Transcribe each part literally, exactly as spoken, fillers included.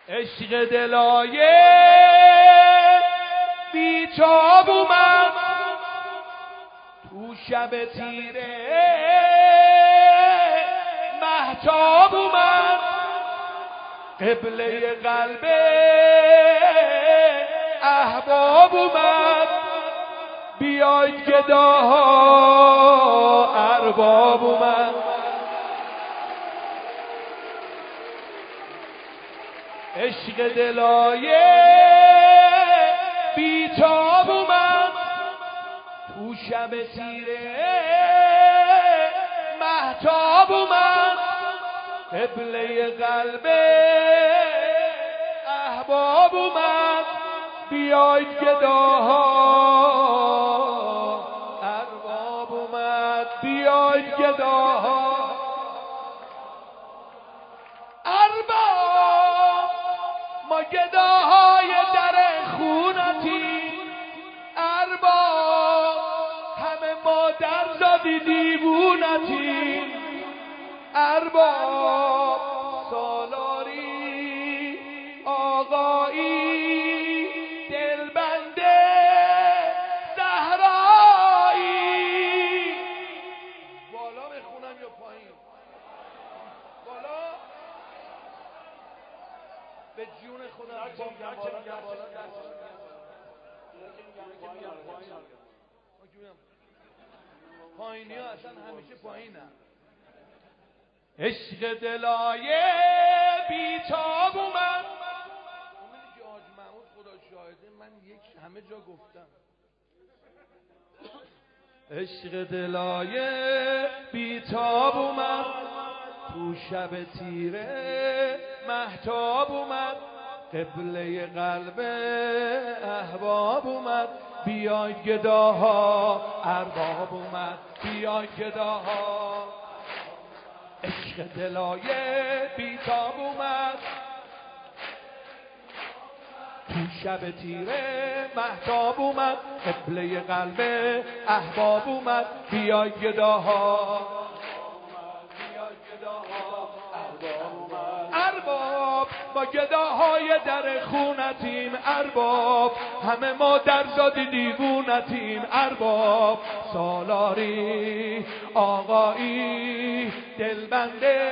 عشق دلایه بیتاب اومد تو شب تیره مهتاب اومد قبله قلب احباب اومد بیاید گداها ارباب اومد عشق دلایه بیتاب اومد تو شب تیره مهتاب اومد قبله قلب احباب اومد بیاید گداها ارباب اومد بیاید گداها ارباب ما گداهای در خونتی ارباب همه ما در زادی دیوونتی ارباب سالاری آقایی دلبنده زهرایی بالا بخونم یا پایین؟ بالا به جون خودم پایینی ها اصلا همیشه پایینه. عشق دلایه بیتاب اومد اونی که حاج محمود خدا شاهده من یک همه جا گفتم عشق دلایه بیتاب اومد تو شب تیره مهتاب اومد قبله قلب احباب اومد بیاید گداها ارباب اومد بیاید گداها عشق دلایه بیتاب اومد تو شب تیره مهتاب اومد قبله قلب احباب اومد بیای گداها ارباب ما گداهای در خونتیم ارباب همه ما در زادی دیوونتیم ارباب سالاری آقایی دلبنده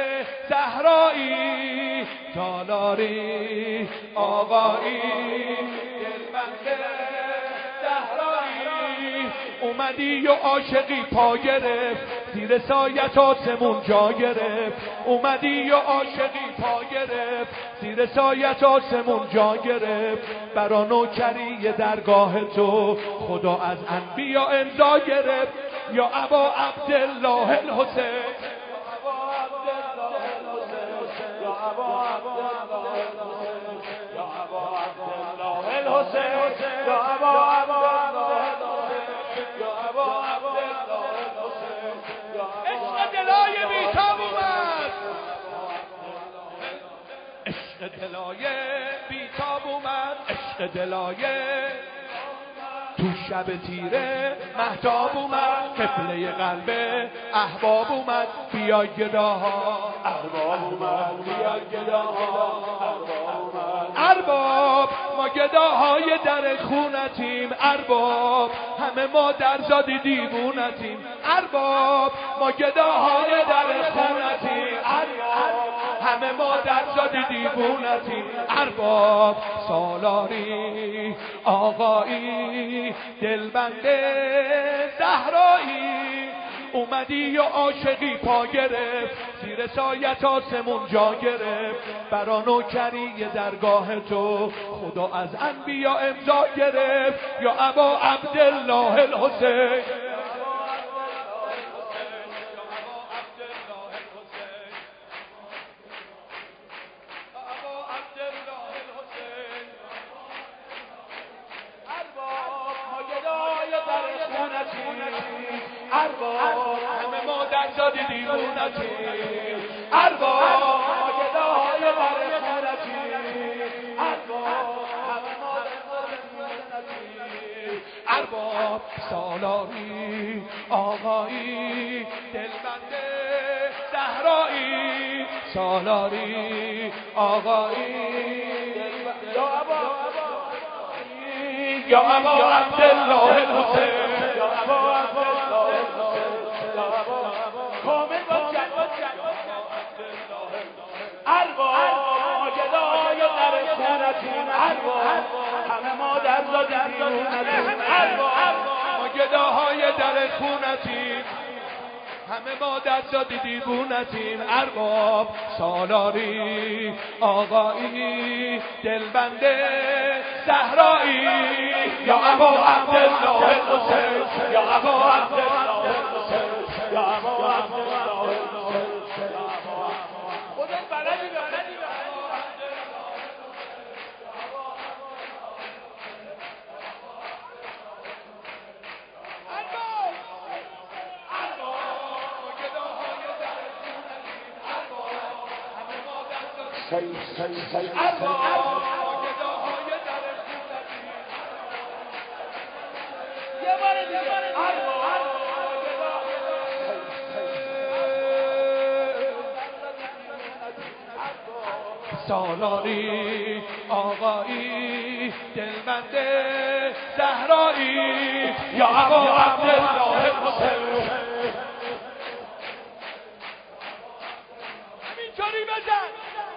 زهرایی سالاری آقایی دلبنده زهرایی اومدی و عاشقی پا گرفت زیر سایت آسمون جا گرفت اومدی و عاشقی پا گرفت زیر سایت آسمون جا گرفت برا نوکری درگاه تو خدا از انبیا امضا گرفت یا ابا عبدالله الحسین یا ابا عبدالله الحسین یا ابا عشق دلایه بیتاب اومد عشق دلایه بیتاب اومد عشق دلایه تو شب تیره مهتاب اومد قبله قلب احباب اومد بیای گداها ارباب اومد بیای گداها ارباب ما گداهای در خونتیم ارباب همه ما در زادی دیوونتیم ارباب ما گداهای در خونتیم ارباب همه ما در زادی دیوونتیم ارباب سالاری آقایی دلبنده زهرایی اومدی و عاشقی پا گرفت زیر سایت آسمون جا گرفت برا نوکری درگاه تو خدا از انبیا امضا گرفت یا ابا عبدالله الحسین ارباب همه ما در زادی دیوونتیم ارباب ما گداهای در خونتیم ارباب همه ما در زادی دیوونتیم ارباب سالاری آقایی دلبنده زهرایی سالاری آقایی یا ابا یا ابا عبدالله حسین یا ابا عبدالله حسین یا ابا کامل باشد ارباب گدای در خونتون ارباب همه ما در زادیونتون ارباب ما گداهای در خونتیم همه ما در زادی دیوونتیم ارباب سالاری آقایی دلبنده زهرایی یا ابا عبدالله حسین یا ابا عبدالله حسین یا ابا عبدالله حسین خودت بلدی بلدی say, say, say, سالاری آقایی دلبنده زهرایی یا ابا عبدالله حسین همینطوری بزن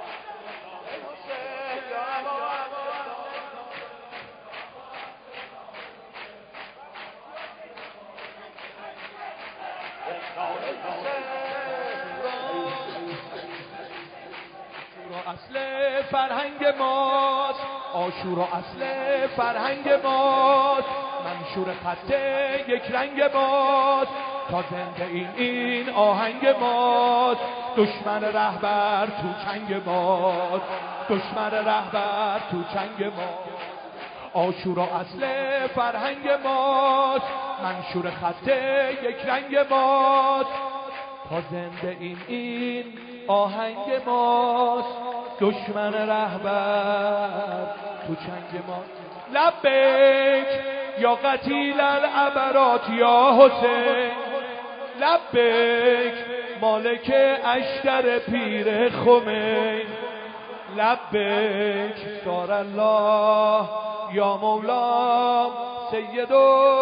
اصل فرهنگ ماست عاشورا اصل فرهنگ ماست منشور خط یک رنگ ماست تا زنده این این آهنگ ماست دشمن رهبر تو چنگ ماست دشمن رهبر تو چنگ ماست عاشورا اصل فرهنگ ماست منشور خط یک رنگ ماست تا زنده این این آهنگ ماست دشمن رهبر تو چنگ ماست لبیک یا قتیل العبرات یا حسین لبیک مالک اشتر پیر خمین لبیک سار الله یا مولا سید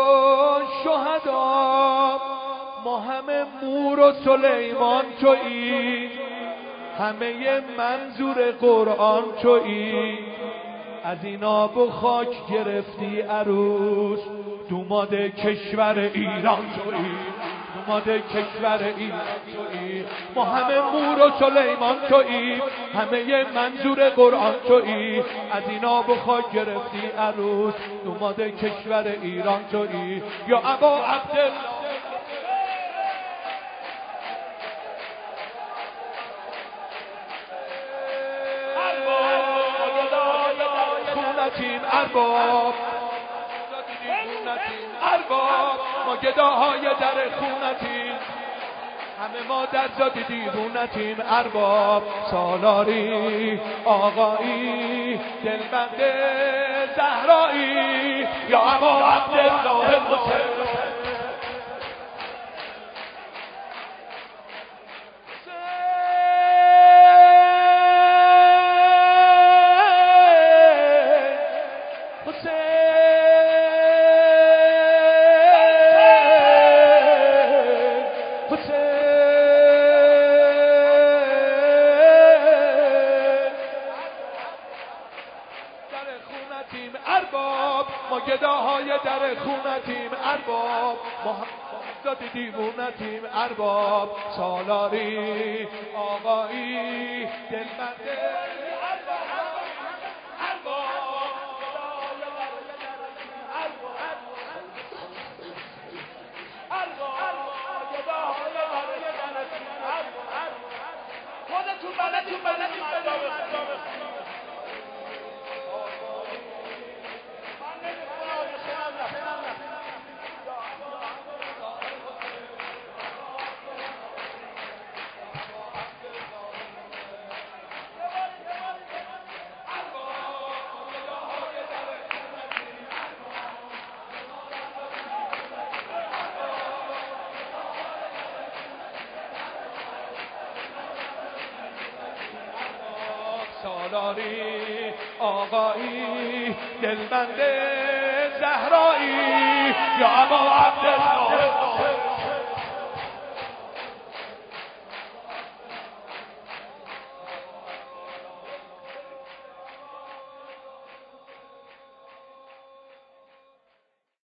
الشهدا ما همه مور و سلیمان تویی همه منظور قرآن تویی از این آب و خاک گرفتی عروس دوماد کشور ایران تویی دوماد کشور ایران تویی ما همه مور و سلیمان تویی همه منظور قرآن تویی از این آب و خاک گرفتی عروس دوماد کشور ایران تویی یا ابا عبدالله ارباب ارباب ما گداهای در خونتیم همه ما در زادی دیوونتیم ارباب سالاری آقایی دلبنده زهرایی یا ابا عبدالله حسین ما گداهای در خونتیم ارباب ما زادی دیوونتیم ارباب سالاری آقایی دلبنده خودتون بلدتون بلدتون نداری آقایی دلبند زهرایی یا ابا عبدالله